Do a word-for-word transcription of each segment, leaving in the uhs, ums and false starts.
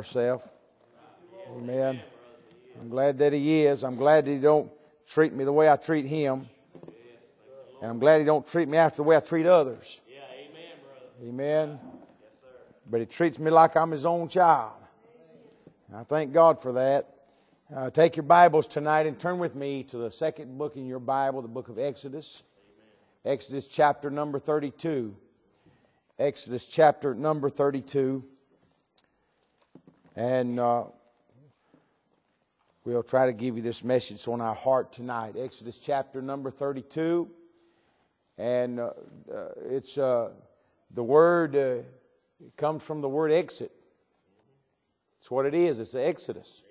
Ourself. Amen. I'm glad that He is. I'm glad that He don't treat me the way I treat Him. And I'm glad He don't treat me after the way I treat others. Yeah, amen, brother. Amen. But He treats me like I'm His own child. And I thank God for that. Uh, take your Bibles tonight and turn with me to the second book in your Bible, the book of Exodus. Amen. Exodus chapter number thirty-two. Exodus chapter number thirty-two. And uh, we'll try to give you this message on our heart tonight. Exodus chapter number thirty-two. And uh, uh, it's uh, the word, uh, it comes from the word exit. It's what it is. It's the Exodus.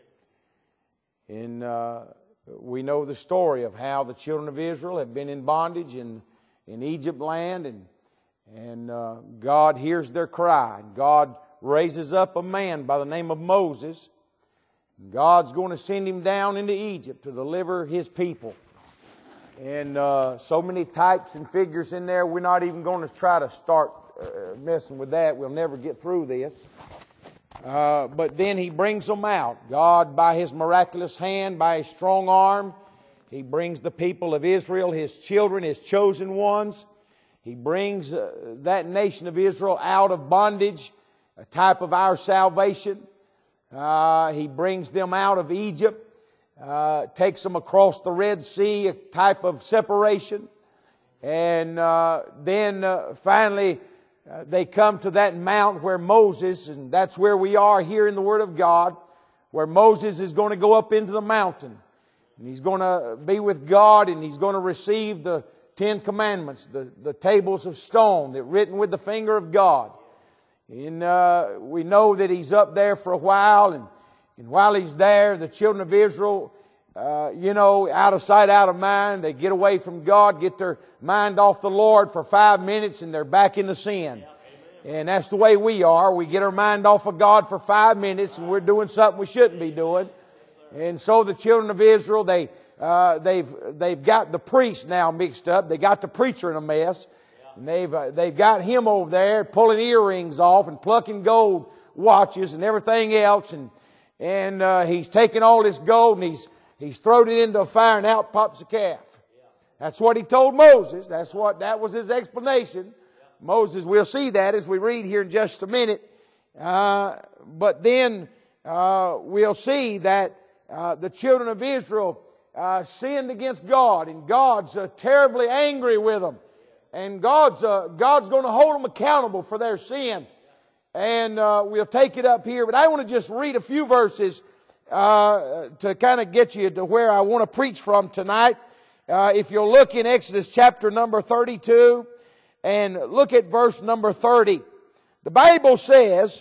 Amen. And uh, we know the story of how the children of Israel have been in bondage in, in Egypt land. And, and uh, God hears their cry. And God raises up a man by the name of Moses. God's going to send him down into Egypt to deliver His people. And uh, so many types and figures in there, we're not even going to try to start uh, messing with that. We'll never get through this. Uh, but then He brings them out. God, by His miraculous hand, by His strong arm, He brings the people of Israel, His children, His chosen ones. He brings uh, that nation of Israel out of bondage, a type of our salvation. Uh, he brings them out of Egypt, uh, takes them across the Red Sea, a type of separation. And uh, then uh, finally uh, they come to that mount where Moses, and that's where we are here in the Word of God, where Moses is going to go up into the mountain. And he's going to be with God, and he's going to receive the Ten Commandments, the, the tables of stone that written with the finger of God. And uh, we know that he's up there for a while, and, and while he's there, the children of Israel, uh, you know, out of sight, out of mind, they get away from God, get their mind off the Lord for five minutes, and they're back into sin. And that's the way we are. We get our mind off of God for five minutes, and we're doing something we shouldn't be doing. And so the children of Israel, they uh, they've they've got the priest now mixed up. They got the preacher in a mess. And they've, uh, they've got him over there pulling earrings off and plucking gold watches and everything else. And, and, uh, he's taken all this gold and he's, he's thrown it into a fire and out pops a calf. That's what he told Moses. That's what, that was his explanation. Moses, we'll see that as we read here in just a minute. Uh, but then, uh, we'll see that, uh, the children of Israel, uh, sinned against God, and God's uh, terribly angry with them. And God's uh, God's going to hold them accountable for their sin. And uh, we'll take it up here. But I want to just read a few verses uh, to kind of get you to where I want to preach from tonight. Uh, if you'll look in Exodus chapter number thirty-two and look at verse number thirty. The Bible says,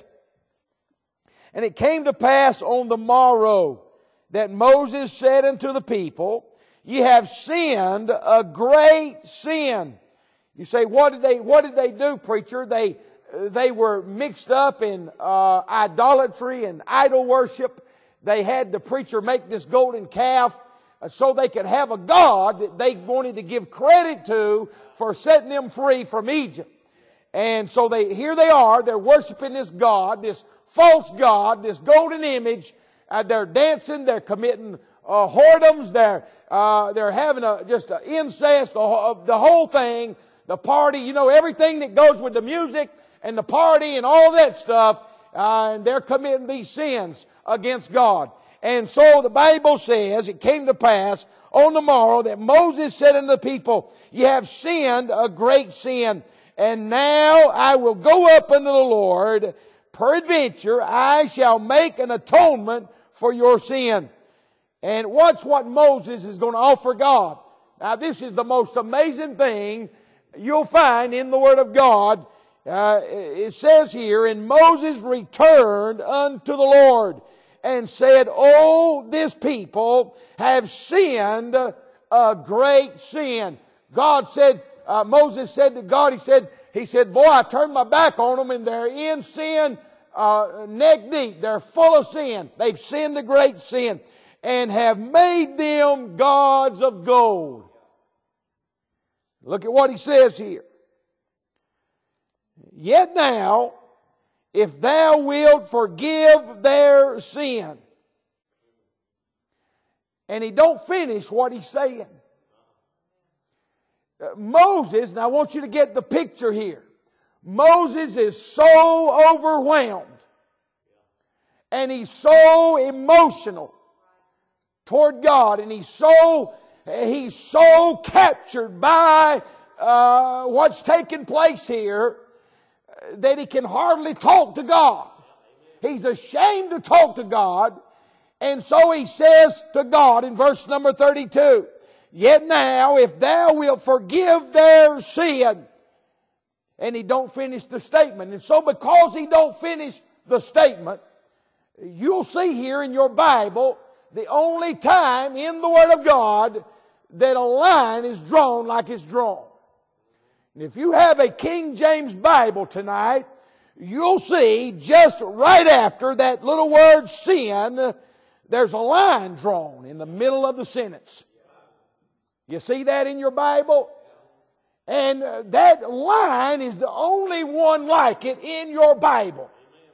"And it came to pass on the morrow that Moses said unto the people, Ye have sinned a great sin." You say, what did they, what did they do, preacher? They, they were mixed up in, uh, idolatry and idol worship. They had the preacher make this golden calf uh, so they could have a God that they wanted to give credit to for setting them free from Egypt. And so they, here they are, they're worshiping this God, this false God, this golden image. Uh, they're dancing, they're committing uh, whoredoms, they're, uh, they're having a, just a incest, the, the whole thing. The party, you know, everything that goes with the music and the party and all that stuff, uh, and they're committing these sins against God. And so the Bible says, it came to pass on the morrow that Moses said unto the people, Ye have sinned a great sin, and now I will go up unto the Lord. Peradventure I shall make an atonement for your sin. And watch what Moses is going to offer God. Now this is the most amazing thing you'll find in the Word of God. Uh, it says here, And Moses returned unto the Lord and said, Oh, this people have sinned a great sin. God said, uh, Moses said to God, he said, he said, Boy, I turned my back on them and they're in sin, uh, neck deep. They're full of sin. They've sinned a great sin and have made them gods of gold. Look at what he says here. Yet now, if thou wilt forgive their sin. And he don't finish what he's saying. Uh, Moses, now I want you to get the picture here. Moses is so overwhelmed. And he's so emotional toward God. And he's so, he's so captured by uh, what's taking place here that he can hardly talk to God. He's ashamed to talk to God. And so he says to God in verse number thirty-two, yet now if thou wilt forgive their sin. And he don't finish the statement. And so because he don't finish the statement, you'll see here in your Bible the only time in the Word of God that a line is drawn like it's drawn. And if you have a King James Bible tonight, you'll see just right after that little word sin, there's a line drawn in the middle of the sentence. You see that in your Bible? And that line is the only one like it in your Bible.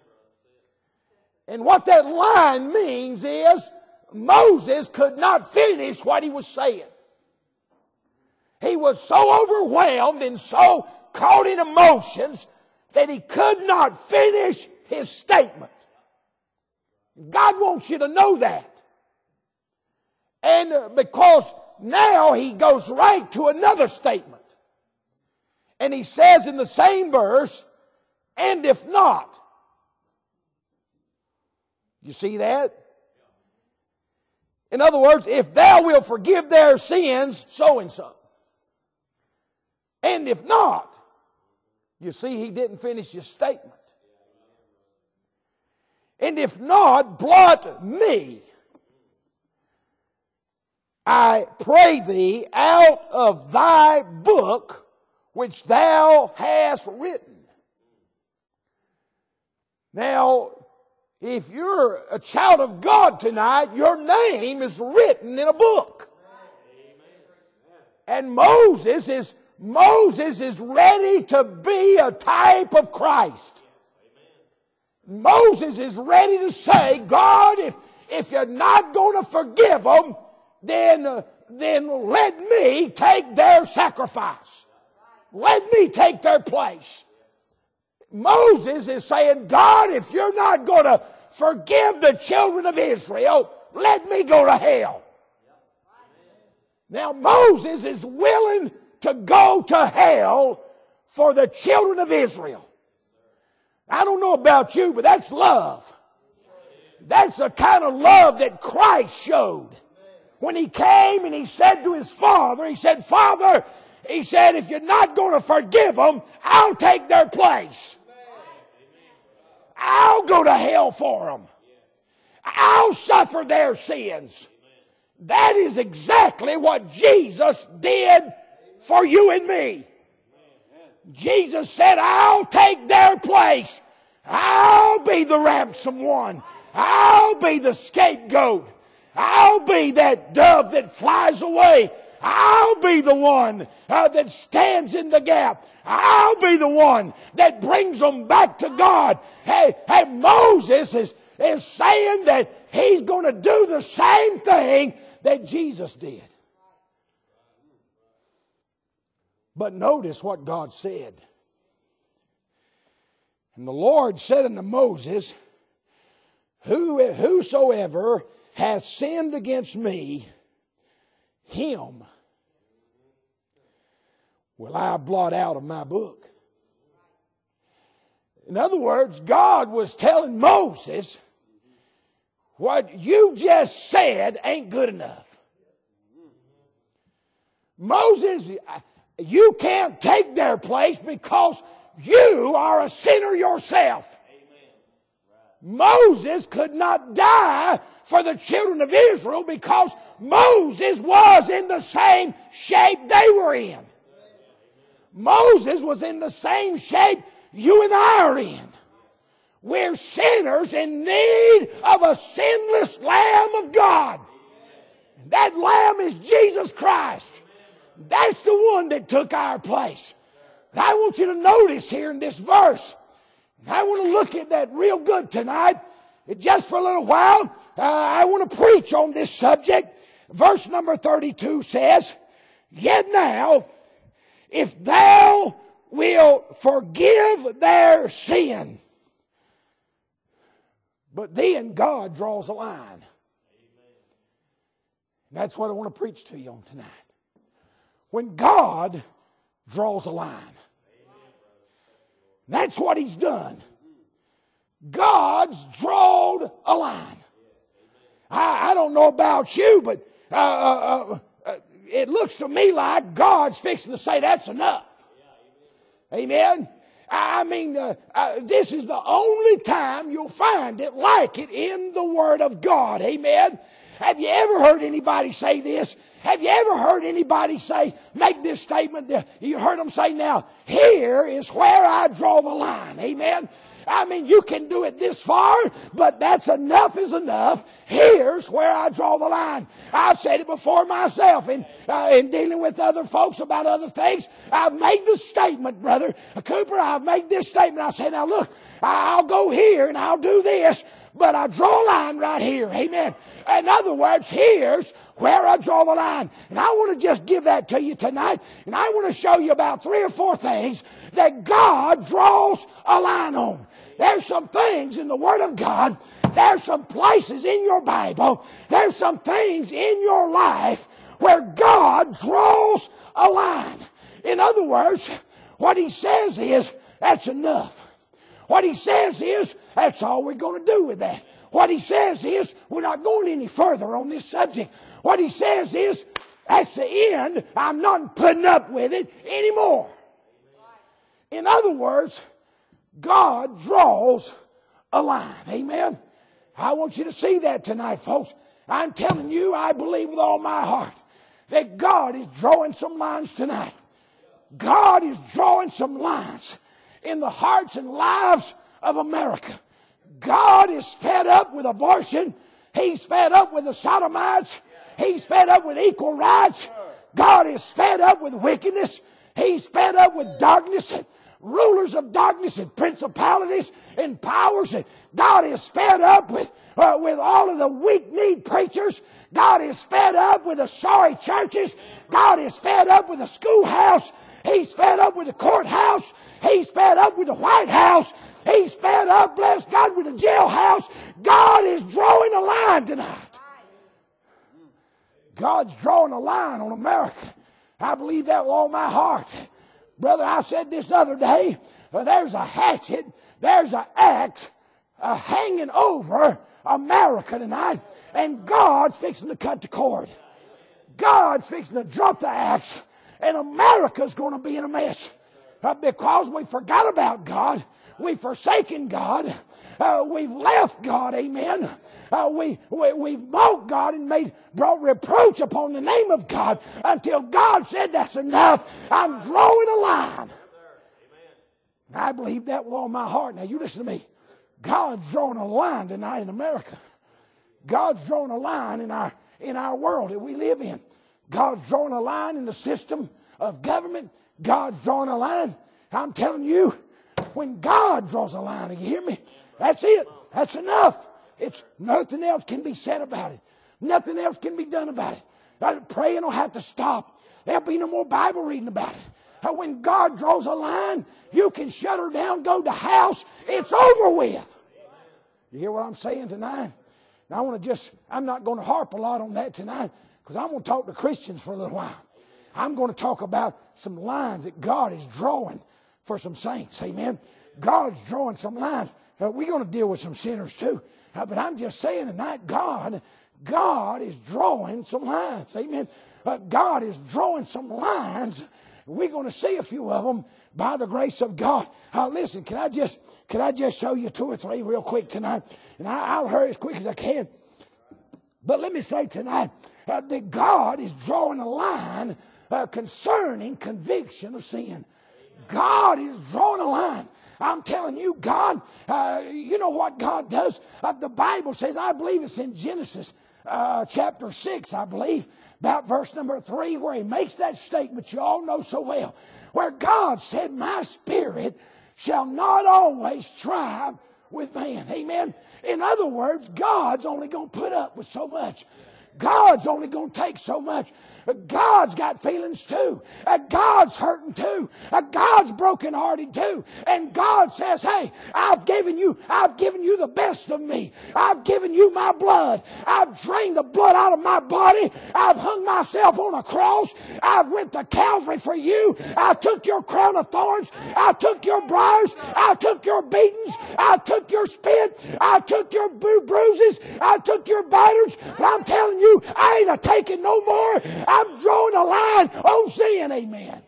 And what that line means is Moses could not finish what he was saying. He was so overwhelmed and so caught in emotions that he could not finish his statement. God wants you to know that. And because now he goes right to another statement. And he says in the same verse, and if not. You see that? In other words, if thou wilt forgive their sins, so and so. And if not, you see he didn't finish his statement. And if not, blot me, I pray thee, out of thy book which thou hast written. Now, if you're a child of God tonight, your name is written in a book. And Moses is, Moses is ready to be a type of Christ. Moses is ready to say, God, if, if you're not going to forgive them, then, uh, then let me take their sacrifice. Let me take their place. Moses is saying, God, if you're not going to forgive the children of Israel, let me go to hell. Now Moses is willing to go to hell for the children of Israel. I don't know about you, but that's love. That's the kind of love that Christ showed. When he came and he said to his Father, he said, Father, he said, if you're not going to forgive them, I'll take their place. I'll go to hell for them. I'll suffer their sins. That is exactly what Jesus did for you and me. Jesus said, I'll take their place. I'll be the ransom one. I'll be the scapegoat. I'll be that dove that flies away. I'll be the one uh, that stands in the gap. I'll be the one that brings them back to God. Hey, hey, Moses is, is saying that he's going to do the same thing that Jesus did. But notice what God said. And the Lord said unto Moses, Who, whosoever hath sinned against me, him will I blot out of my book. In other words, God was telling Moses, what you just said ain't good enough. Moses, you can't take their place because you are a sinner yourself. Moses could not die for the children of Israel because Moses was in the same shape they were in. Moses was in the same shape you and I are in. We're sinners in need of a sinless Lamb of God. That Lamb is Jesus Christ. That's the one that took our place. I want you to notice here in this verse, I want to look at that real good tonight. Just for a little while, uh, I want to preach on this subject. Verse number thirty-two says, Yet now, if thou wilt forgive their sin. But then God draws a line. That's what I want to preach to you on tonight. When God draws a line. That's what He's done. God's drawn a line. I, I don't know about you, but uh, uh, uh, it looks to me like God's fixing to say that's enough. Amen. I mean, uh, uh, this is the only time you'll find it like it in the Word of God. Amen. Have you ever heard anybody say this? Have you ever heard anybody say, make this statement? You heard them say, now, here is where I draw the line. Amen. I mean, you can do it this far, but that's enough is enough. Here's where I draw the line. I've said it before myself in, uh, in dealing with other folks about other things. I've made the statement, Brother Cooper, I've made this statement. I say, now look, I'll go here and I'll do this, but I draw a line right here. Amen. In other words, here's where I draw the line. And I want to just give that to you tonight. And I want to show you about three or four things that God draws a line on. There's some things in the Word of God. There's some places in your Bible. There's some things in your life where God draws a line. In other words, what He says is, that's enough. What He says is, that's all we're going to do with that. What He says is, we're not going any further on this subject. What He says is, that's the end. I'm not putting up with it anymore. In other words, God draws a line. Amen. I want you to see that tonight, folks. I'm telling you, I believe with all my heart that God is drawing some lines tonight. God is drawing some lines in the hearts and lives of America. God is fed up with abortion. He's fed up with the sodomites. He's fed up with equal rights. God is fed up with wickedness. He's fed up with darkness and rulers of darkness and principalities and powers. And God is fed up with, uh, with all of the weak-kneed preachers. God is fed up with the sorry churches. God is fed up with the schoolhouse. He's fed up with the courthouse. He's fed up with the White House. He's fed up, bless God, with the jailhouse. God is drawing a line tonight. God's drawing a line on America. I believe that with all my heart. Brother, I said this the other day. Uh, there's a hatchet, there's an axe uh, hanging over America tonight. And God's fixing to cut the cord. God's fixing to drop the axe. And America's going to be in a mess. Uh, because we forgot about God. We've forsaken God. Uh, we've left God. Amen. Uh, we, we, we've mocked God and made, brought reproach upon the name of God until God said, that's enough. I'm drawing a line. And I believe that with all my heart. Now you listen to me. God's drawing a line tonight in America. God's drawing a line in our, in our world that we live in. God's drawing a line in the system of government. God's drawing a line. I'm telling you, when God draws a line, you hear me? That's it. That's enough. It's nothing else can be said about it. Nothing else can be done about it. Uh, praying will have to stop. There'll be no more Bible reading about it. Uh, when God draws a line, you can shut her down, go to house. It's over with. You hear what I'm saying tonight? Now I want to just, I'm not going to harp a lot on that tonight because I'm going to talk to Christians for a little while. I'm going to talk about some lines that God is drawing for some saints. Amen. God's drawing some lines. Uh, we're going to deal with some sinners too. Uh, but I'm just saying tonight, God, God is drawing some lines. Amen. Uh, God is drawing some lines. We're going to see a few of them by the grace of God. Uh, listen, can I just can I just show you two or three real quick tonight? And I, I'll hurry as quick as I can. But let me say tonight uh, that God is drawing a line uh, concerning conviction of sin. God is drawing a line. I'm telling you, God, uh, you know what God does? Uh, the Bible says, I believe it's in Genesis uh, chapter six, I believe, about verse number three, where He makes that statement you all know so well, where God said, my spirit shall not always strive with man. Amen. In other words, God's only going to put up with so much. God's only going to take so much. God's got feelings too. Uh, God's hurting too. Uh, God's brokenhearted too. And God says, hey, I've given you, I've given you the best of me. I've given you my blood. I've drained the blood out of my body. I've hung myself on a cross. I've went to Calvary for you. I took your crown of thorns. I took your briars. I took your beatings. I took your spit. I took your bru- bruises. I took your batters. But I'm telling you, I ain't a taking no more. I'm drawing a line on sin. Amen.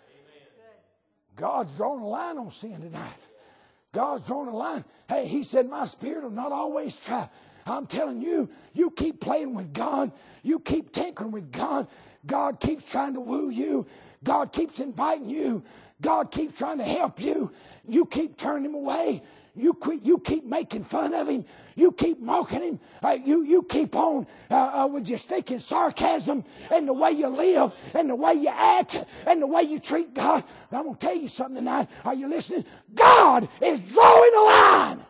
God's drawing a line on sin tonight. God's drawing a line. Hey, he said, my spirit will not always try. I'm telling you, you keep playing with God. You keep tinkering with God. God keeps trying to woo you. God keeps inviting you. God keeps trying to help you. You keep turning him away. You keep, you keep making fun of him. You keep mocking him. Uh, you, you keep on uh, uh, with your stinking sarcasm and the way you live and the way you act and the way you treat God. But I'm going to tell you something tonight. Are you listening? God is drawing a line.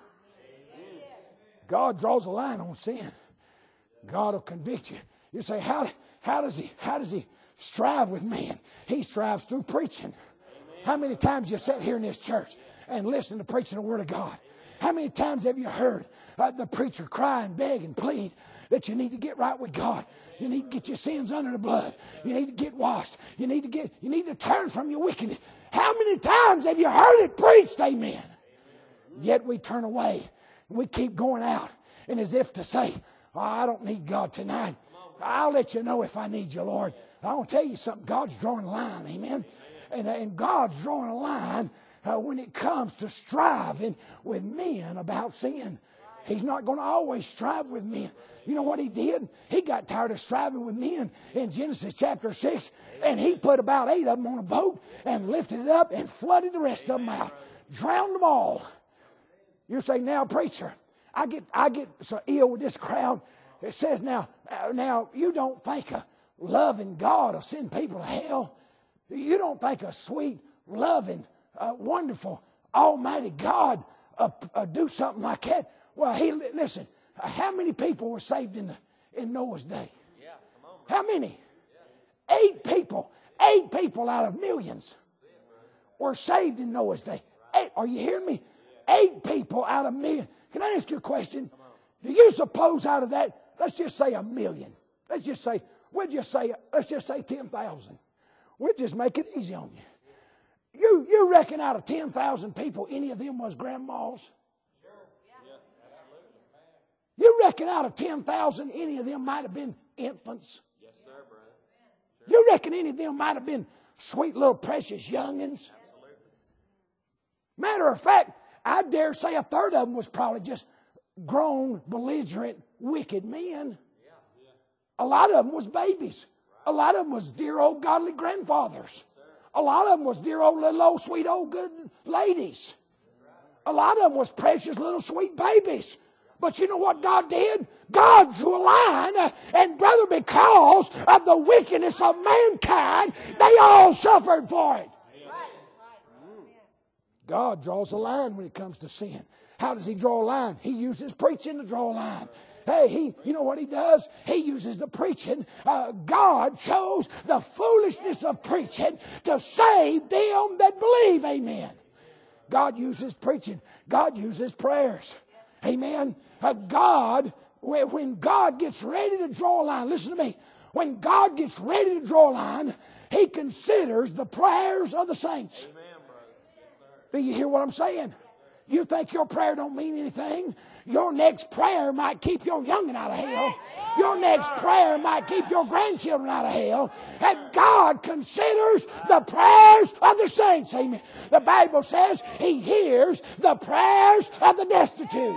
God draws a line on sin. God will convict you. You say, how, how does he, how does he strive with man? He strives through preaching. How many times you sat here in this church and listen to preaching the Word of God? How many times have you heard uh, the preacher cry and beg and plead that you need to get right with God? You need to get your sins under the blood. You need to get washed. You need to get. You need to turn from your wickedness. How many times have you heard it preached? Amen. Yet we turn away and we keep going out, and as if to say, oh, I don't need God tonight. I'll let you know if I need you, Lord. I want to tell you something. God's drawing a line. Amen. And, and God's drawing a line Uh, when it comes to striving with men about sin. He's not going to always strive with men. You know what he did? He got tired of striving with men in Genesis chapter six, and he put about eight of them on a boat and lifted it up and flooded the rest of them out. Drowned them all. You say, now, preacher, I get I get so ill with this crowd. It says, now, uh, now you don't think a loving God will send people to hell? You don't think a sweet, loving, Uh, wonderful, almighty God uh, uh, do something like that? Well, he listen. Uh, how many people were saved in the in Noah's day? Yeah, come on, how many? Yeah. Eight people. Eight people out of millions were saved in Noah's day. Eight. Are you hearing me? Eight people out of millions. Can I ask you a question? Do you suppose out of that? Let's just say a million. Let's just say we'll just say let's just say ten thousand. We'll just make it easy on you. You you reckon out of ten thousand people, any of them was grandmas? Sure. Yeah. You reckon out of ten thousand, any of them might have been infants? Yes, sir, brother. Sure. You reckon any of them might have been sweet little precious youngins? Absolutely. Matter of fact, I dare say a third of them was probably just grown, belligerent, wicked men. Yeah. Yeah. A lot of them was babies. Right. A lot of them was dear old godly grandfathers. A lot of them was dear old little old sweet old good ladies. A lot of them was precious little sweet babies. But you know what God did? God drew a line, uh, and brother, because of the wickedness of mankind, they all suffered for it. God draws a line when it comes to sin. How does he draw a line? He uses preaching to draw a line. Hey, he, you know what he does? He uses the preaching. Uh, God chose the foolishness of preaching to save them that believe. Amen. God uses preaching. God uses prayers. Amen. Uh, God, when God gets ready to draw a line, listen to me. When God gets ready to draw a line, he considers the prayers of the saints. Amen, brother. Yes, sir. Do you hear what I'm saying? You think your prayer don't mean anything? Your next prayer might keep your youngin' out of hell. Your next prayer might keep your grandchildren out of hell. And God considers the prayers of the saints. Amen. The Bible says he hears the prayers of the destitute.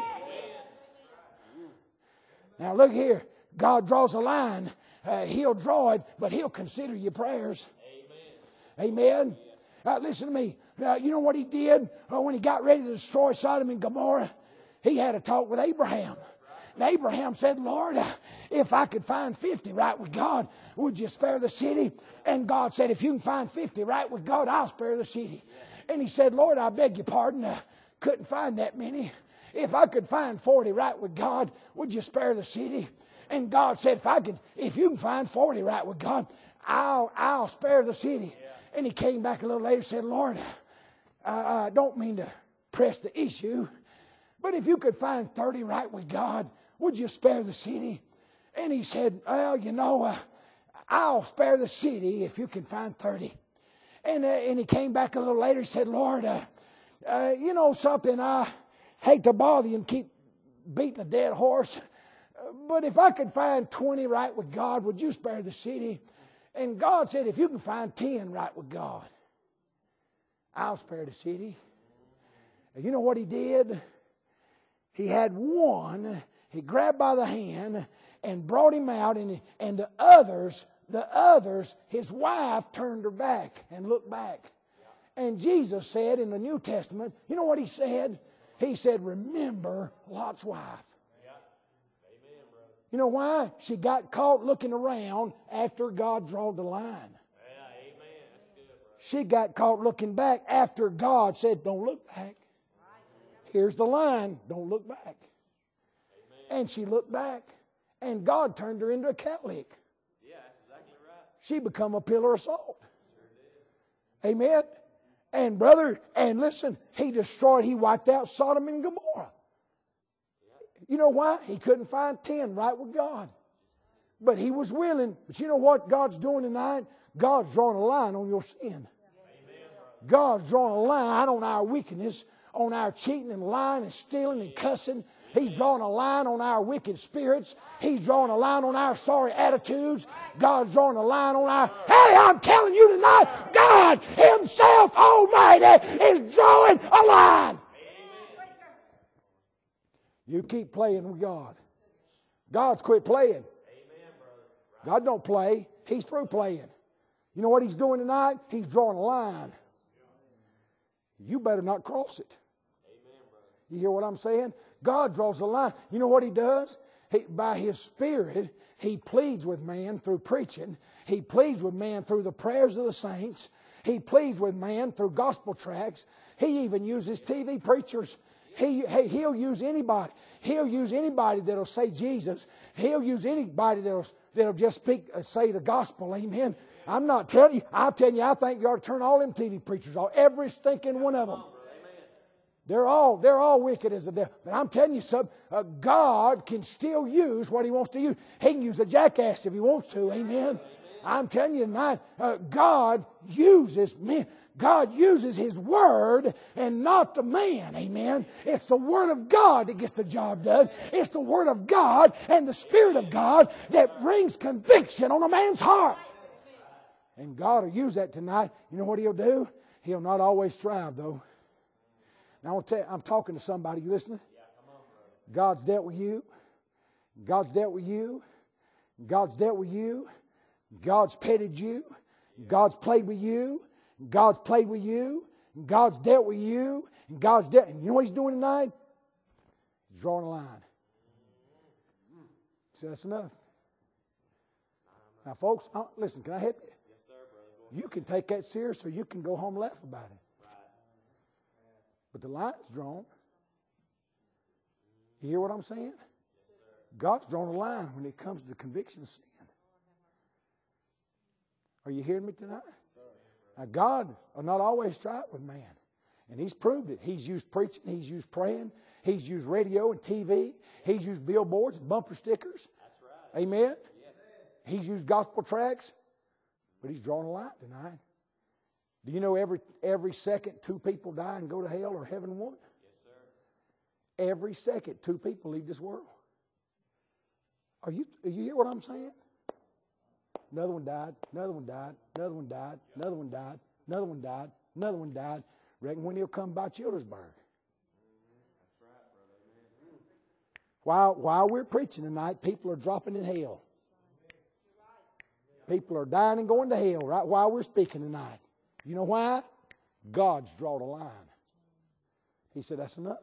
Now look here. God draws a line. Uh, he'll draw it, but he'll consider your prayers. Amen. Amen. Uh, listen to me. Uh, you know what he did uh, when he got ready to destroy Sodom and Gomorrah? He had a talk with Abraham. And Abraham said, Lord, uh, if I could find fifty right with God, would you spare the city? And God said, if you can find fifty right with God, I'll spare the city. And he said, Lord, I beg your pardon. I couldn't find that many. If I could find forty right with God, would you spare the city? And God said, if I could, if you can find forty right with God, I'll, I'll spare the city. Yeah. And he came back a little later and said, Lord, I, I don't mean to press the issue, but if you could find thirty right with God, would you spare the city? And he said, well, you know, uh, I'll spare the city if you can find thirty. And, uh, and he came back a little later and said, Lord, uh, uh, you know something, I hate to bother you and keep beating a dead horse, but if I could find twenty right with God, would you spare the city? And God said, if you can find ten right with God, I'll spare the city. And you know what he did? He had one, he grabbed by the hand and brought him out, and, and the others, the others, his wife turned her back and looked back. And Jesus said in the New Testament, you know what he said? He said, remember Lot's wife. You know why? She got caught looking around after God drew the line. Yeah, amen. That's good, bro. She got caught looking back after God said, don't look back. Here's the line, don't look back. Amen. And she looked back, and God turned her into a Catholic. Yeah, that's exactly right. She become a pillar of salt. Sure did. Amen. And brother, and listen, he destroyed, he wiped out Sodom and Gomorrah. You know why? He couldn't find ten right with God. But he was willing. But you know what God's doing tonight? God's drawing a line on your sin. God's drawing a line on our wickedness, on our cheating and lying and stealing and cussing. He's drawing a line on our wicked spirits. He's drawing a line on our sorry attitudes. God's drawing a line on our... Hey, I'm telling you tonight, God Himself Almighty is drawing a line. You keep playing with God. God's quit playing. Amen, brother. God don't play. He's through playing. You know what He's doing tonight? He's drawing a line. You better not cross it. Amen, brother. You hear what I'm saying? God draws a line. You know what He does? He, by His Spirit, He pleads with man through preaching. He pleads with man through the prayers of the saints. He pleads with man through gospel tracts. He even uses T V preachers. He, he, he'll use anybody. He'll use anybody that'll say Jesus. He'll use anybody that'll, that'll just speak, uh, say the gospel. Amen. I'm not telling you. I'm telling you, I think you ought to turn all them T V preachers off. Every stinking one of them. They're all, they're all wicked as the devil. But I'm telling you something. Uh, God can still use what He wants to use. He can use a jackass if He wants to. Amen. I'm telling you tonight, uh, God uses men. God uses His Word and not the man. Amen. It's the Word of God that gets the job done. It's the Word of God and the Spirit of God that brings conviction on a man's heart. And God will use that tonight. You know what He'll do? He'll not always strive, though. Now, I want to tell you, I'm talking to somebody. You listening? God's dealt with you. God's dealt with you. God's dealt with you. God's petted you. God's played with you. God's played with you. God's dealt with you. And God's dealt. And you know what He's doing tonight? He's drawing a line. So that's enough. Now, folks, uh, listen, can I help you? Yes, sir, brother. You can take that serious or you can go home and laugh about it. Right. But the line's drawn. You hear what I'm saying? God's drawn a line when it comes to the conviction of sin. Are you hearing me tonight? Now, God will not always strive with man. And He's proved it. He's used preaching. He's used praying. He's used radio and T V. He's used billboards and bumper stickers. That's right. Amen? Yes. He's used gospel tracts. But He's drawn a line tonight. Do you know every every second two people die and go to hell or heaven one? Yes, sir. Every second two people leave this world. Are you, are you hear what I'm saying? Another one died, another one died, another one died, another one died, another one died, another one died. Reckon when He'll come by Childersburg. That's right, brother. While, while we're preaching tonight, people are dropping in hell. People are dying and going to hell right while we're speaking tonight. You know why? God's drawn a line. He said, that's enough.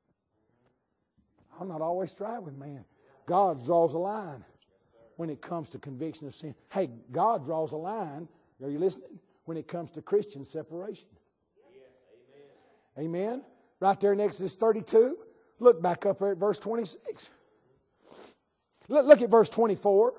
I'll not always strive with man. God draws a line when it comes to conviction of sin. Hey, God draws a line, are you listening? When it comes to Christian separation. Yes, Amen. Right there in Exodus thirty-two. Look back up there at verse twenty-six. Look, look at verse twenty-four.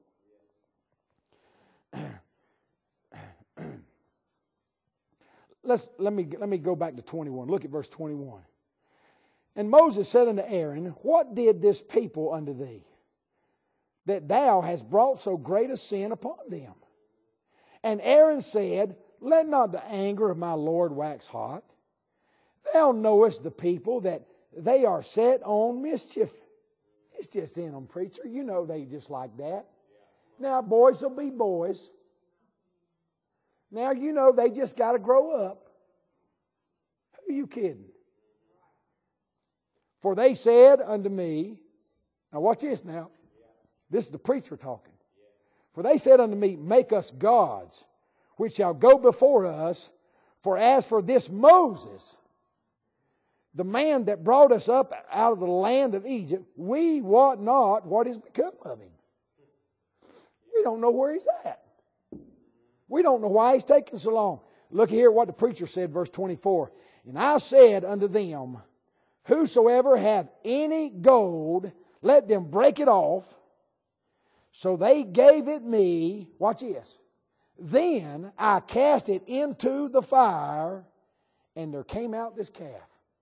Let's, let, me, let me go back to twenty-one. Look at verse twenty-one. And Moses said unto Aaron, What did this people unto thee, that thou hast brought so great a sin upon them? And Aaron said, Let not the anger of my Lord wax hot. Thou knowest the people that they are set on mischief. It's just in them, preacher. You know they just like that. Now boys will be boys. Now you know they just got to grow up. Who are you kidding? For they said unto me, now watch this now. This is the preacher talking. For they said unto me, Make us gods, which shall go before us. For as for this Moses, the man that brought us up out of the land of Egypt, we wot not what is become of him. We don't know where he's at. We don't know why he's taking so long. Look here what the preacher said, verse twenty-four. And I said unto them, Whosoever hath any gold, let them break it off. So they gave it me. Watch this. Then I cast it into the fire, and there came out this calf.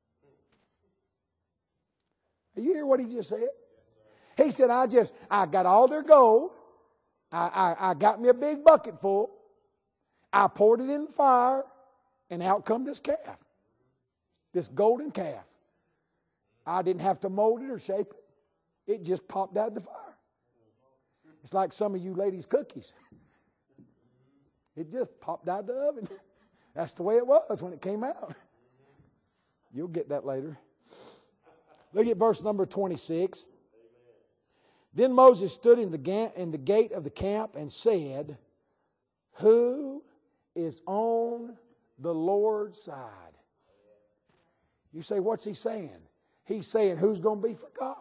You hear what he just said? He said, I just, I got all their gold. I, I, I got me a big bucket full. I poured it in the fire, and out come this calf. This golden calf. I didn't have to mold it or shape it. It just popped out of the fire. It's like some of you ladies' cookies. It just popped out of the oven. That's the way it was when it came out. You'll get that later. Look at verse number twenty-six. Then Moses stood in the, ga- in the gate of the camp and said, Who is on the Lord's side? You say, what's he saying? He's saying, who's going to be for God?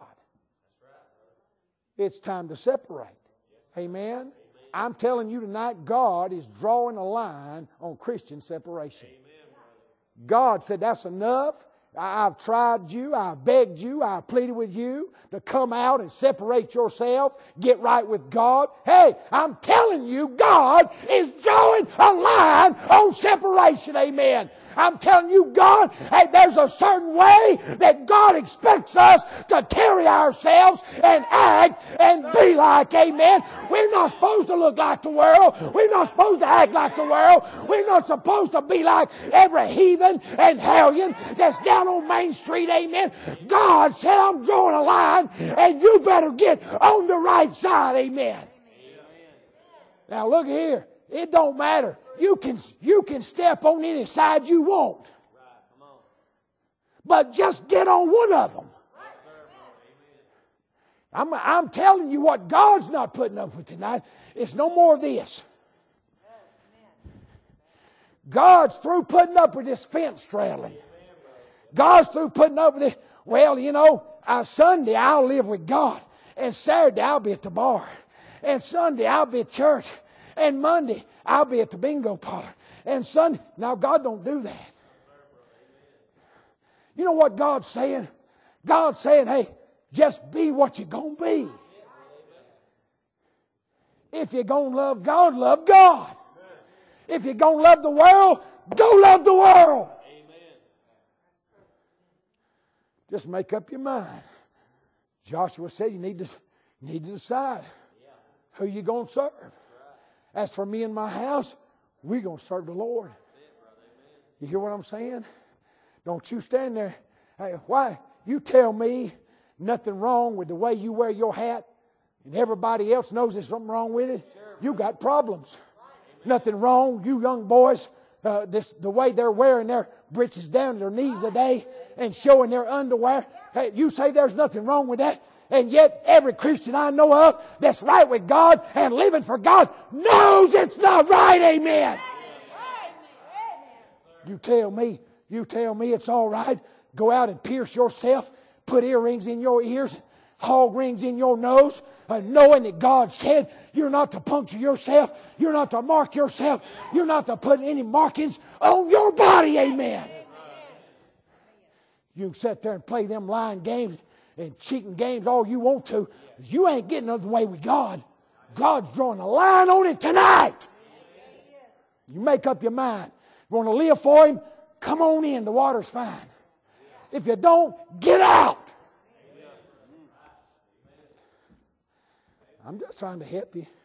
It's time to separate. Amen? I'm telling you tonight, God is drawing a line on Christian separation. God said, that's enough. I've tried you, I've begged you, I've pleaded with you to come out and separate yourself, get right with God. Hey, I'm telling you, God is drawing a line on separation. Amen. I'm telling you, God, hey, there's a certain way that God expects us to carry ourselves and act and be like. Amen. We're not supposed to look like the world. We're not supposed to act like the world. We're not supposed to be like every heathen and hellion that's down on Main Street. Amen. God said, I'm drawing a line and you better get on the right side. Amen. Amen. Now look here. It don't matter. You can, you can step on any side you want. But just get on one of them. I'm, I'm telling you what God's not putting up with tonight. It's no more of this. God's through putting up with this fence straddling. God's through putting up with this. Well, you know, uh, Sunday I'll live with God. And Saturday I'll be at the bar. And Sunday I'll be at church. And Monday I'll be at the bingo parlor. And Sunday, now God don't do that. You know what God's saying? God's saying, hey, just be what you're going to be. If you're going to love God, love God. If you're going to love the world, go love the world. Just make up your mind. Joshua said you need to, you need to decide who you're going to serve. As for me and my house, we're going to serve the Lord. You hear what I'm saying? Don't you stand there. Hey, why? You tell me nothing wrong with the way you wear your hat and everybody else knows there's something wrong with it. You got problems. Nothing wrong, you young boys, uh, this, the way they're wearing their breeches down to their knees today and showing their underwear. Hey, you say there's nothing wrong with that. And yet every Christian I know of that's right with God and living for God knows it's not right. Amen. You tell me, you tell me it's all right. Go out and pierce yourself, put earrings in your ears, hog rings in your nose, uh, knowing that God said you're not to puncture yourself, you're not to mark yourself, you're not to put any markings on your body. Amen. You can sit there and play them lying games and cheating games all you want to. You ain't getting nothing away with God. God's drawing a line on it tonight. You make up your mind. You want to live for Him? Come on in. The water's fine. If you don't, get out. I'm just trying to help you.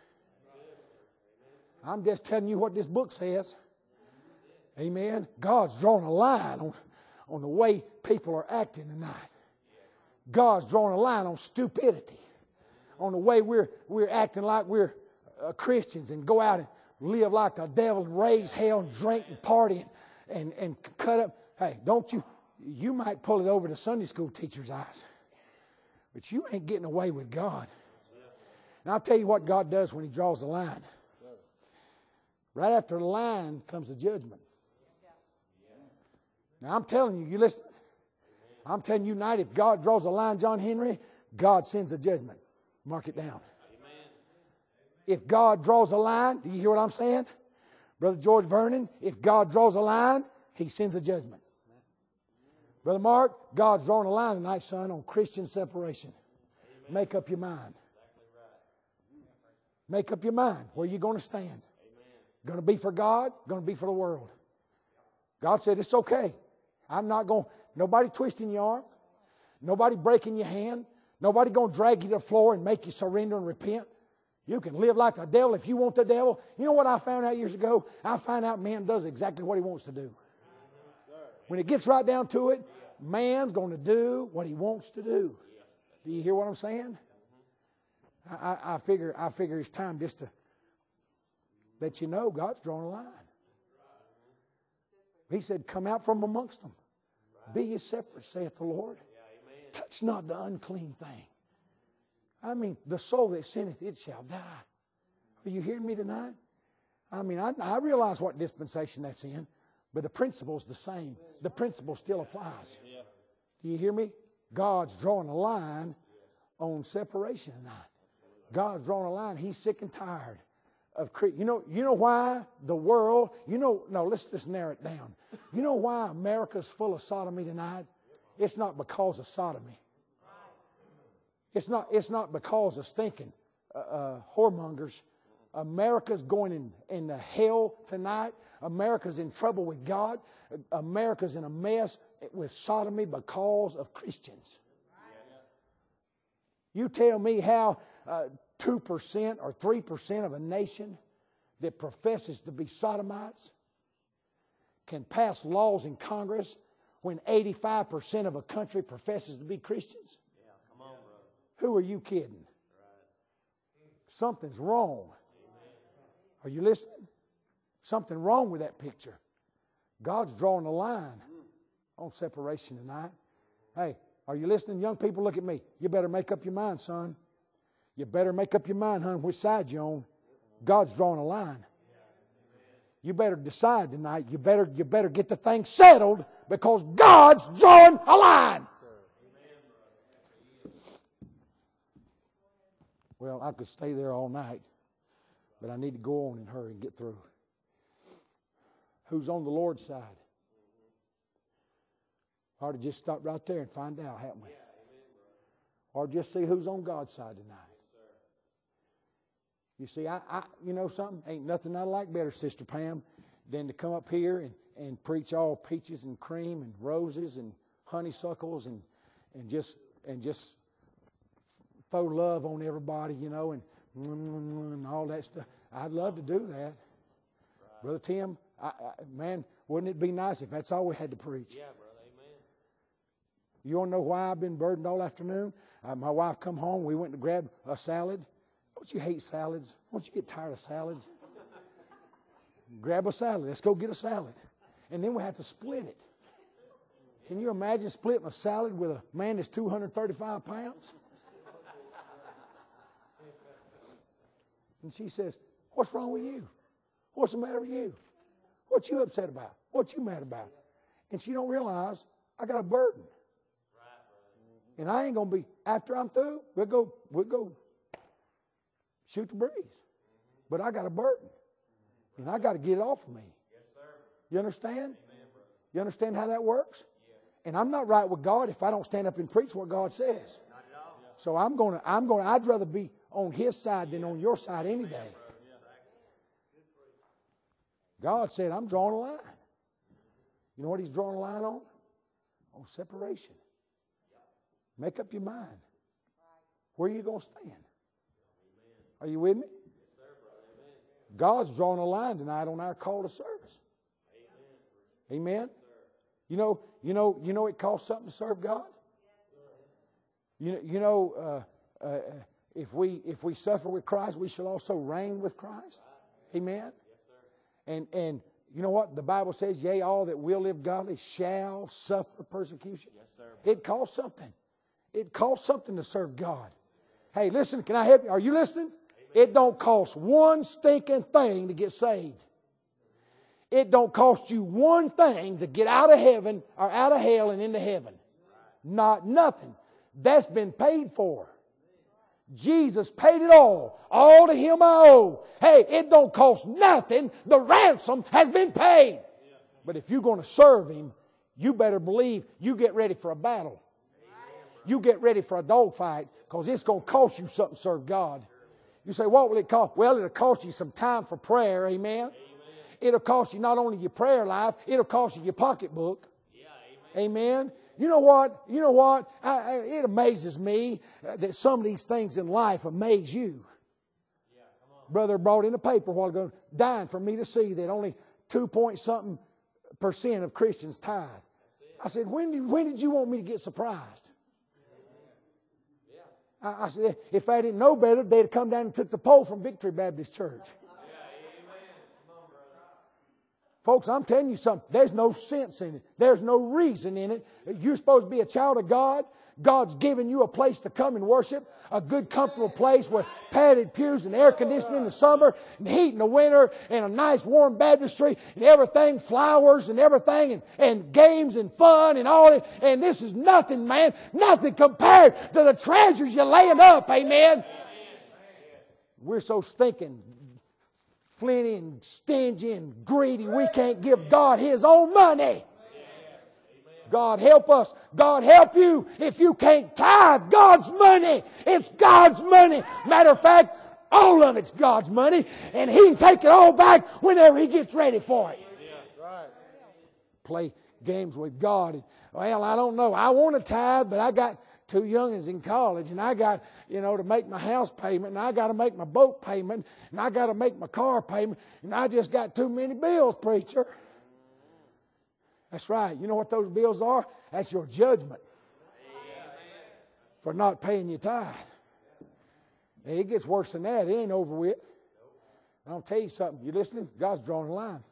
I'm just telling you what this book says. Amen. God's drawing a line on, on the way people are acting tonight. God's drawing a line on stupidity. On the way we're, we're acting like we're uh, Christians and go out and live like the devil and raise hell and drink and party and, and, and cut up. Hey, don't you, you might pull it over to Sunday school teachers' eyes. But you ain't getting away with God. And I'll tell you what God does when He draws the line. Right after the line comes the judgment. Now I'm telling you, you listen. I'm telling you tonight, if God draws a line, John Henry, God sends a judgment. Mark it down. If God draws a line, do you hear what I'm saying? Brother George Vernon, if God draws a line, He sends a judgment. Brother Mark, God's drawing a line tonight, son, on Christian separation. Make up your mind. Make up your mind. Where are you going to stand? Going to be for God? Going to be for the world? God said, it's okay. I'm not going, nobody twisting your arm. Nobody breaking your hand. Nobody going to drag you to the floor and make you surrender and repent. You can live like the devil if you want the devil. You know what I found out years ago? I found out man does exactly what he wants to do. When it gets right down to it, man's going to do what he wants to do. Do you hear what I'm saying? I, I, I figure I figure it's time just to let you know God's drawing a line. He said, come out from amongst them. Be ye separate, saith the Lord. Touch not the unclean thing. I mean, the soul that sinneth, it shall die. Are you hearing me tonight? I mean, I, I realize what dispensation that's in, but the principle's the same. The principle still applies. Do you hear me? God's drawing a line on separation tonight. God's drawing a line. He's sick and tired of cre- you know. You know why the world? You know. No, let's just narrow it down. You know why America's full of sodomy tonight? It's not because of sodomy. It's not. It's not because of stinking uh, uh, whoremongers. America's going in into hell tonight. America's in trouble with God. America's in a mess with sodomy because of Christians. You tell me how uh, two percent or three percent of a nation that professes to be sodomites can pass laws in Congress when eighty-five percent of a country professes to be Christians? Yeah, come on, brother. Who are you kidding? Something's wrong. Are you listening? Something wrong with that picture. God's drawing a line on separation tonight. Hey, are you listening? Young people, look at me. You better make up your mind, son. You better make up your mind, hon, which side you're on. God's drawing a line. You better decide tonight. You better, you better get the thing settled because God's drawing a line. Well, I could stay there all night, but I need to go on and hurry and get through. Who's on the Lord's side? Or to just stop right there and find out, haven't we? Or just see who's on God's side tonight. You see, I, I, you know something? Ain't nothing I like better, Sister Pam, than to come up here and, and preach all peaches and cream and roses and honeysuckles and and just and just throw love on everybody, you know, and and all that stuff. I'd love to do that, right. Brother Tim. I, I, man, wouldn't it be nice if that's all we had to preach? Yeah, brother. Amen. You want to know why I've been burdened all afternoon? Uh, my wife come home. We went to grab a salad. Don't you hate salads? Don't you get tired of salads? Grab a salad. Let's go get a salad. And then we have to split it. Can you imagine splitting a salad with a man that's two hundred thirty-five pounds? And she says, what's wrong with you? What's the matter with you? What you upset about? What you mad about? And she don't realize I got a burden. And I ain't going to be, after I'm through, we'll go, we'll go shoot the breeze. But I got a burden. And I got to get it off of me. You understand? You understand how that works? And I'm not right with God if I don't stand up and preach what God says. So I'm going to, I'm going to, I'd rather be on His side than on your side any day. God said, I'm drawing a line. You know what He's drawing a line on? On separation. Make up your mind. Where are you going to stand? Are you with me? God's drawing a line tonight on our call to service. Amen. You know, you know, you know it costs something to serve God. You know, you know, uh, uh, if we if we suffer with Christ, we shall also reign with Christ. Amen. And and you know what the Bible says? Yea, all that will live godly shall suffer persecution. It costs something. It costs something to serve God. Hey, listen, can I help you? Are you listening? It don't cost one stinking thing to get saved. It don't cost you one thing to get out of heaven or out of hell and into heaven. Not nothing. That's been paid for. Jesus paid it all. All to Him I owe. Hey, it don't cost nothing. The ransom has been paid. But if you're going to serve Him, you better believe you get ready for a battle. You get ready for a dogfight, because it's going to cost you something to serve God. You say, what will it cost? Well, it'll cost you some time for prayer, amen? Amen. It'll cost you not only your prayer life, it'll cost you your pocketbook. Yeah, amen. Amen. You know what? You know what? I, I, it amazes me that some of these things in life amaze you. Yeah, come on. Brother brought in a paper a while ago, dying for me to see that only two point something percent of Christians tithe. I said, when did, when did you want me to get surprised? I said, if I didn't know better, they'd have come down and took the poll from Victory Baptist Church. Folks, I'm telling you something. There's no sense in it. There's no reason in it. You're supposed to be a child of God. God's given you a place to come and worship. A good, comfortable place with padded pews and air conditioning in the summer and heat in the winter and a nice warm baptistry and everything, flowers and everything and, and games and fun and all that. And this is nothing, man. Nothing compared to the treasures you're laying up. Amen. We're so stinking flinty and stingy and greedy we can't give God His own money. God help us. God help you if you can't tithe God's money. It's God's money. Matter of fact, all of it's God's money, and He can take it all back whenever He gets ready for it. Yeah, right. Play games with God. Well, I don't know. I want to tithe, but I got two youngins in college, and I got, you know, to make my house payment, and I got to make my boat payment, and I got to make my car payment, and I just got too many bills, preacher. That's right. You know what those bills are? That's your judgment for not paying your tithe. And it gets worse than that. It ain't over with. I'll tell you something. You listening? God's drawing a line.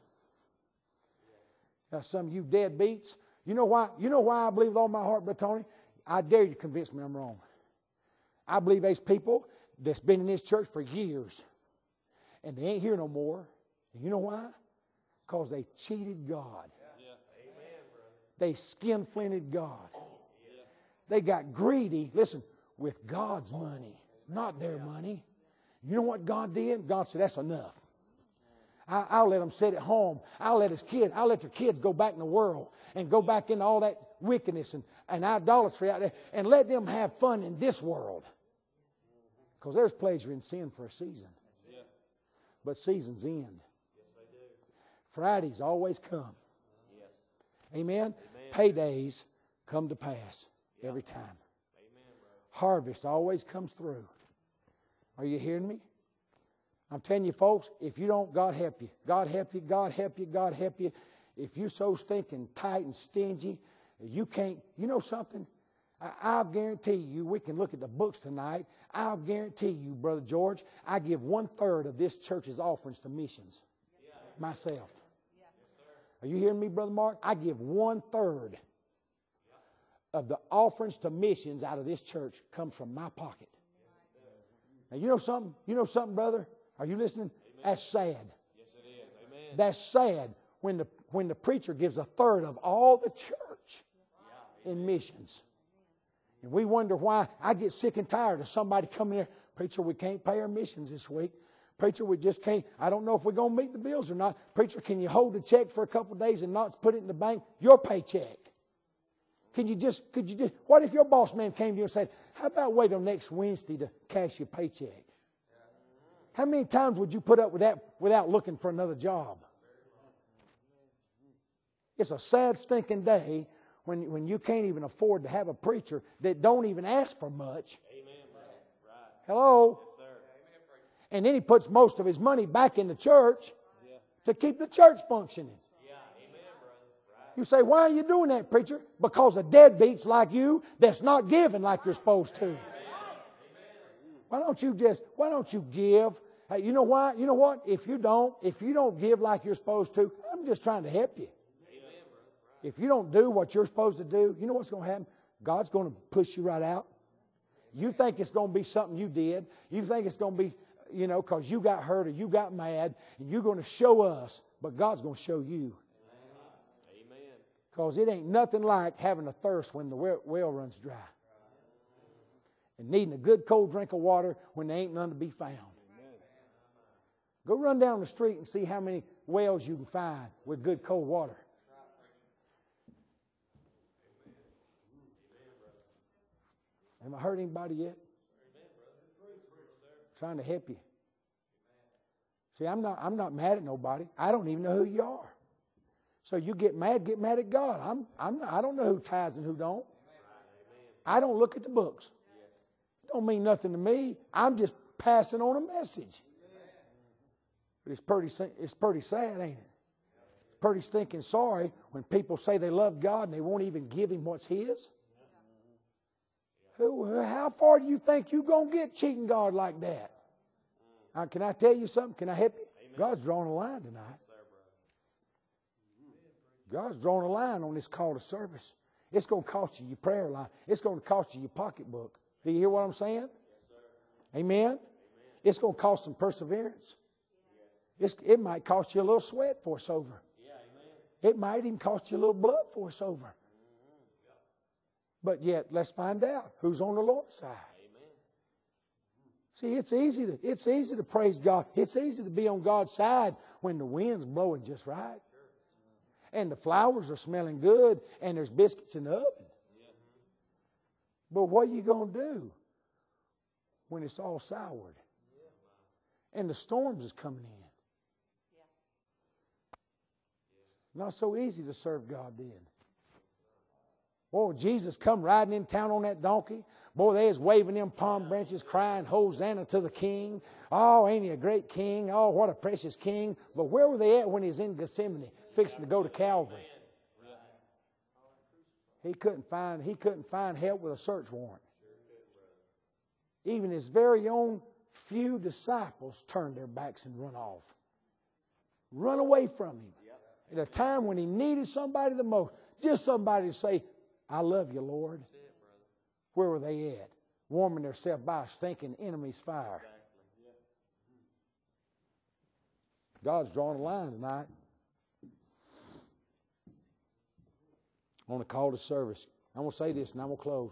Now, some of you deadbeats, you know why? You know why I believe with all my heart, Brother Tony? I dare you to convince me I'm wrong. I believe there's people that's been in this church for years, and they ain't here no more. And you know why? Because they cheated God. They skin-flinted God. They got greedy, listen, with God's money, not their money. You know what God did? God said, that's enough. I, I'll let them sit at home. I'll let his kid, I'll let their kids go back in the world and go back into all that wickedness and, and idolatry out there and let them have fun in this world. Because there's pleasure in sin for a season. But seasons end. Fridays always come. Amen? Amen. Paydays come to pass every time. Amen, harvest always comes through. Are you hearing me? I'm telling you, folks, if you don't, God help you. God help you, God help you, God help you. If you're so stinking tight and stingy, you can't, you know something? I, I'll guarantee you, we can look at the books tonight. I'll guarantee you, Brother George, I give one third of this church's offerings to missions. Yeah. Myself. Are you hearing me, Brother Mark? I give one third of the offerings to missions out of this church comes from my pocket. Now, you know something? You know something, brother? Are you listening? Amen. That's sad. Yes, it is. Amen. That's sad when the, when the preacher gives a third of all the church in missions. And we wonder why. I get sick and tired of somebody coming there, preacher, we can't pay our missions this week. Preacher, we just can't. I don't know if we're going to meet the bills or not. Preacher, can you hold the check for a couple of days and not put it in the bank? Your paycheck. Can you just, could you just, what if your boss man came to you and said, how about wait till next Wednesday to cash your paycheck? How many times would you put up with that without looking for another job? It's a sad, stinking day when, when you can't even afford to have a preacher that don't even ask for much. Amen, brother. Right. Hello? Yes, sir. And then he puts most of his money back in the church Yeah. to keep the church functioning. Yeah. Amen, brother. Right. You say, why are you doing that, preacher? Because of deadbeats like you that's not giving like you're supposed to. Why don't you just, why don't you give? Hey, you know why? You know what? If you don't, if you don't give like you're supposed to, I'm just trying to help you. If you don't do what you're supposed to do, you know what's going to happen? God's going to push you right out. You think it's going to be something you did. You think it's going to be, you know, because you got hurt or you got mad, and you're going to show us, but God's going to show you. Amen. Because it ain't nothing like having a thirst when the well, well runs dry. And needing a good cold drink of water when there ain't none to be found. Go run down the street and see how many wells you can find with good cold water. Have I hurt anybody yet? Trying to help you. See, I'm not, I'm not mad at nobody. I don't even know who you are. So you get mad, get mad at God. I'm, I'm not, I don't know who tithes and who don't. I don't look at the books. It don't mean nothing to me. I'm just passing on a message. But it's pretty, it's pretty sad, ain't it? Pretty stinking sorry when people say they love God and they won't even give Him what's His. Who, how far do you think you're going to get cheating God like that? Uh, can I tell you something? Can I help you? Amen. God's drawing a line tonight. God's drawing a line on this call to service. It's going to cost you your prayer life. It's going to cost you your pocketbook. Do you hear what I'm saying? Yes, sir. Amen? Amen? It's going to cost some perseverance. It's, it might cost you a little sweat for us over. Yeah, amen. It might even cost you a little blood for us over. But yet, let's find out who's on the Lord's side. Amen. See, it's easy to it's easy to praise God. It's easy to be on God's side when the wind's blowing just right, and the flowers are smelling good, and there's biscuits in the oven. But what are you going to do when it's all soured and the storms is coming in? Not so easy to serve God then. Oh, Jesus come riding in town on that donkey. Boy, they was waving them palm branches, crying, Hosanna to the King. Oh, ain't He a great King? Oh, what a precious King. But where were they at when He was in Gethsemane, fixing to go to Calvary? He couldn't find, he couldn't find help with a search warrant. Even His very own few disciples turned their backs and run off. Run away from Him. At a time when He needed somebody the most. Just somebody to say, I love you, Lord. Where were they at? Warming themselves by a stinking enemy's fire. God's drawing a line tonight. I want to call to service. I'm going to say this and I'm going to close.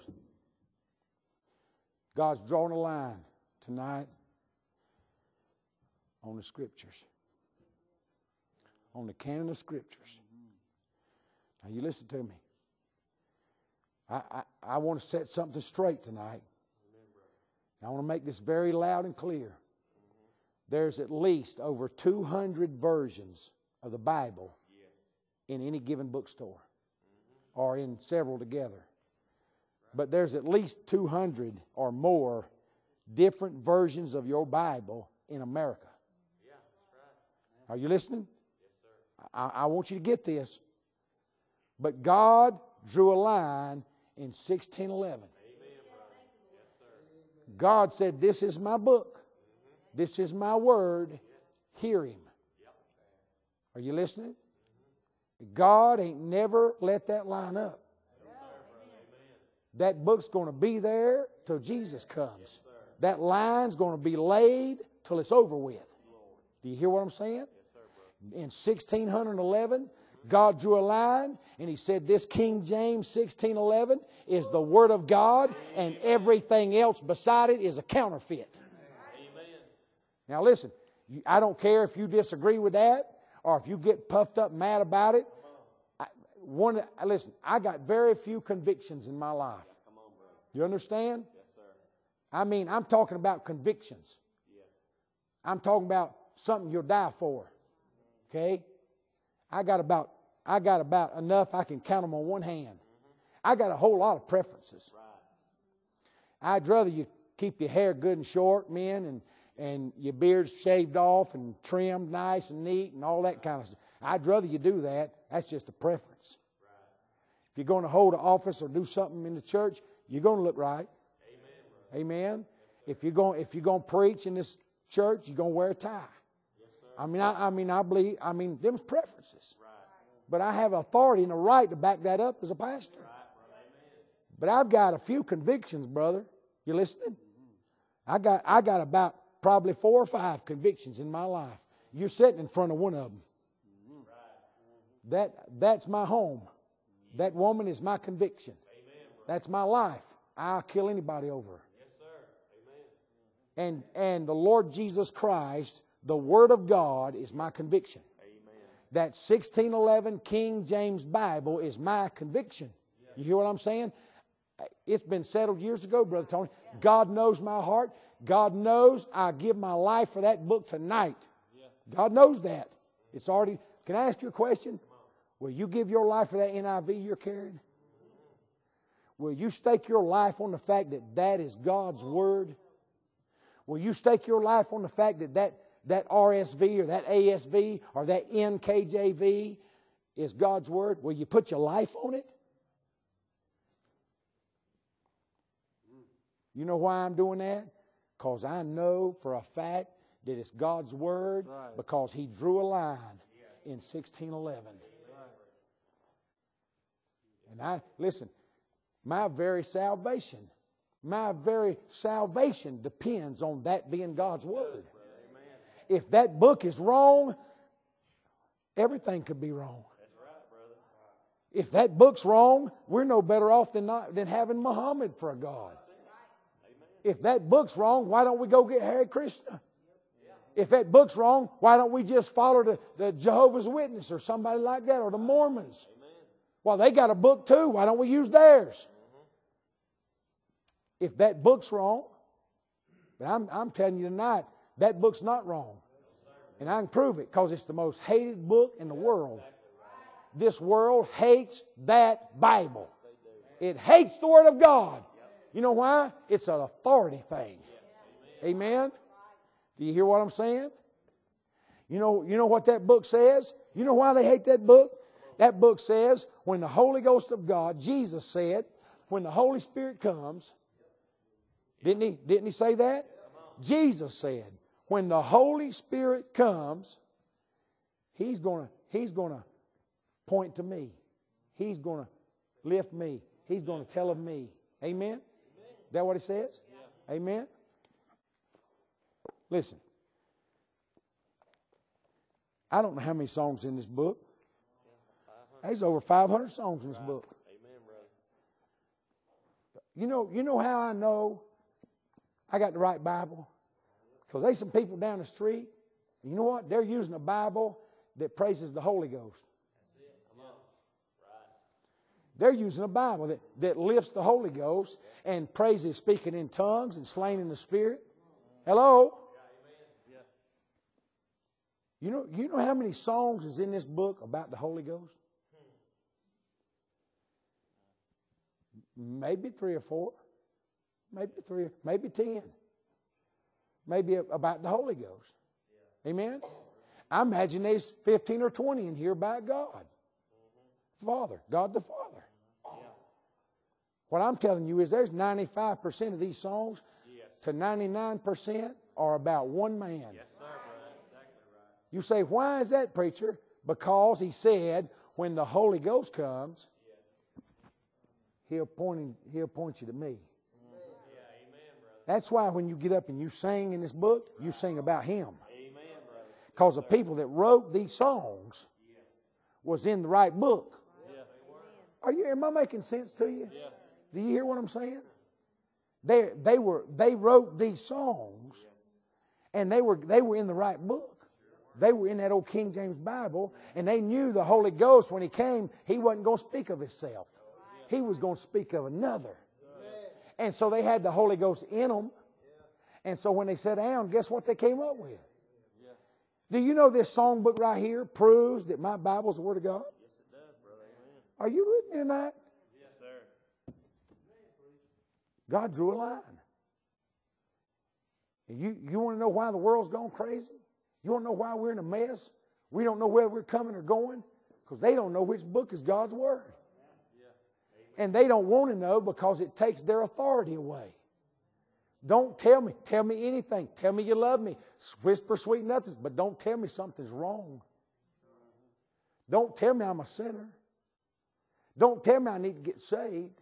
God's drawing a line tonight on the Scriptures. On the canon of Scriptures. Now you listen to me. I, I, I want to set something straight tonight. I want to make this very loud and clear. There's at least over two hundred versions of the Bible in any given bookstore or in several together. But there's at least two hundred or more different versions of your Bible in America. Are you listening? I, I want you to get this. But God drew a line in sixteen eleven. God said, this is my book. This is my word. Hear Him. Are you listening? God ain't never let that line up. That book's going to be there till Jesus comes. That line's going to be laid till it's over with. Do you hear what I'm saying? In sixteen eleven, God drew a line and He said this King James sixteen eleven is the Word of God and everything else beside it is a counterfeit. Amen. Now listen, I don't care if you disagree with that or if you get puffed up mad about it. I, one, listen, I got very few convictions in my life. You understand? Yes, sir. I mean, I'm talking about convictions. Yes. I'm talking about something you'll die for. Okay? I got about, I got about enough I can count them on one hand. I got a whole lot of preferences. Right. I'd rather you keep your hair good and short, men, and, and your beard shaved off and trimmed nice and neat and all that kind of stuff. I'd rather you do that. That's just a preference. Right. If you're going to hold an office or do something in the church, you're going to look right. Amen. Amen. If you're going, if you're going to preach in this church, you're going to wear a tie. Yes, sir. I mean, I, I mean, I believe. I mean, them's preferences. Right. But I have authority and a right to back that up as a pastor. Right, brother. Amen. But I've got a few convictions, brother. You listening? I got, I got about probably four or five convictions in my life. You're sitting in front of one of them. That, that's my home. That woman is my conviction. That's my life. I'll kill anybody over her. Yes, sir. Amen. And, and the Lord Jesus Christ, the Word of God, is my conviction. Amen. That sixteen eleven King James Bible is my conviction. You hear what I'm saying? It's been settled years ago, Brother Tony. God knows my heart. God knows I give my life for that book tonight. God knows that. It's already. Can I ask you a question? Will you give your life for that N I V you're carrying? Will you stake your life on the fact that that is God's Word? Will you stake your life on the fact that that, that R S V or that A S V or that N K J V is God's Word? Will you put your life on it? You know why I'm doing that? Because I know for a fact that it's God's Word, right. because He drew a line in sixteen eleven. And I, listen, my very salvation, my very salvation depends on that being God's Word. If that book is wrong, everything could be wrong. If that book's wrong, we're no better off than, not, than having Muhammad for a God. If that book's wrong, why don't we go get Hare Krishna? If that book's wrong, why don't we just follow the, the Jehovah's Witness or somebody like that, or the Mormons? Well, they got a book too. Why don't we use theirs? If that book's wrong, but I'm, I'm telling you tonight, that book's not wrong. And I can prove it because it's the most hated book in the world. This world hates that Bible. It hates the Word of God. You know why? It's an authority thing. Amen? Do you hear what I'm saying? You know, you know what that book says? You know why they hate that book? That book says, when the Holy Ghost of God, Jesus said, when the Holy Spirit comes, didn't he, didn't he say that? Jesus said, when the Holy Spirit comes, He's going to He's going to point to me. He's going to lift me. He's going to tell of me. Amen? Is that what it says? Amen? Listen. I don't know how many songs in this book. There's over five hundred songs in this book. Amen, brother. You know, you know how I know I got the right Bible? Because there's some people down the street, and you know what? They're using a Bible that praises the Holy Ghost. They're using a Bible that, that lifts the Holy Ghost and praises speaking in tongues and slain in the Spirit. Hello? You know, you know how many songs is in this book about the Holy Ghost? Maybe three or four. Maybe three, maybe ten. Maybe about the Holy Ghost. Amen? I imagine there's fifteen or twenty in here about God. Father, God the Father. What I'm telling you is there's ninety-five percent of these songs to ninety-nine percent are about one man. Yes, sir, brother. Exactly right. You say, why is that, preacher? Because He said, when the Holy Ghost comes, He'll point, he'll point you to me. Yeah, amen, brother. That's why when you get up and you sing in this book, you sing about Him. Amen, brother. Because the people that wrote these songs was in the right book. Yeah. Are you? Am I making sense to you? Yeah. Do you hear what I'm saying? They they were they wrote these songs, and they were they were in the right book. They were in that old King James Bible, and they knew the Holy Ghost, when He came, He wasn't going to speak of Himself. He was going to speak of another. And so they had the Holy Ghost in them. And so when they sat down, guess what they came up with? Do you know this songbook right here proves that my Bible is the Word of God? Yes, it does, brother. Amen. Are you with me tonight? Yes, sir. God drew a line. And you, you want to know why the world's gone crazy? You want to know why we're in a mess? We don't know where we're coming or going? Because they don't know which book is God's Word. Yeah. And they don't want to know because it takes their authority away. Don't tell me. Tell me anything. Tell me you love me. Whisper sweet nothings, but don't tell me something's wrong. Don't tell me I'm a sinner. Don't tell me I need to get saved.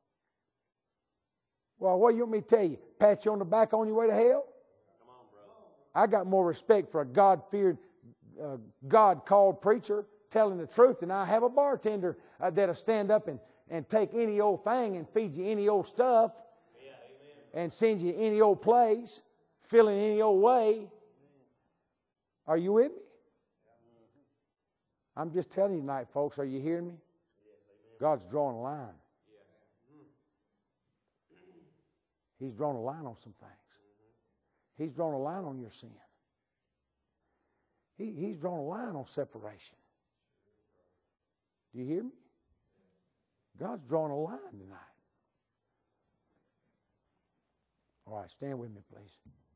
Well, what do you want me to tell you? Pat you on the back on your way to hell? Come on, brother. I got more respect for a God-feared, uh, God-called preacher telling the truth than I have a bartender uh, that'll stand up and, and take any old thing and feed you any old stuff. And send you any old place, feeling any old way. Are you with me? I'm just telling you tonight, folks. Are you hearing me? God's drawing a line. He's drawn a line on some things. He's drawn a line on your sin. He, he's drawn a line on separation. Do you hear me? God's drawing a line tonight. All right, stand with me, please.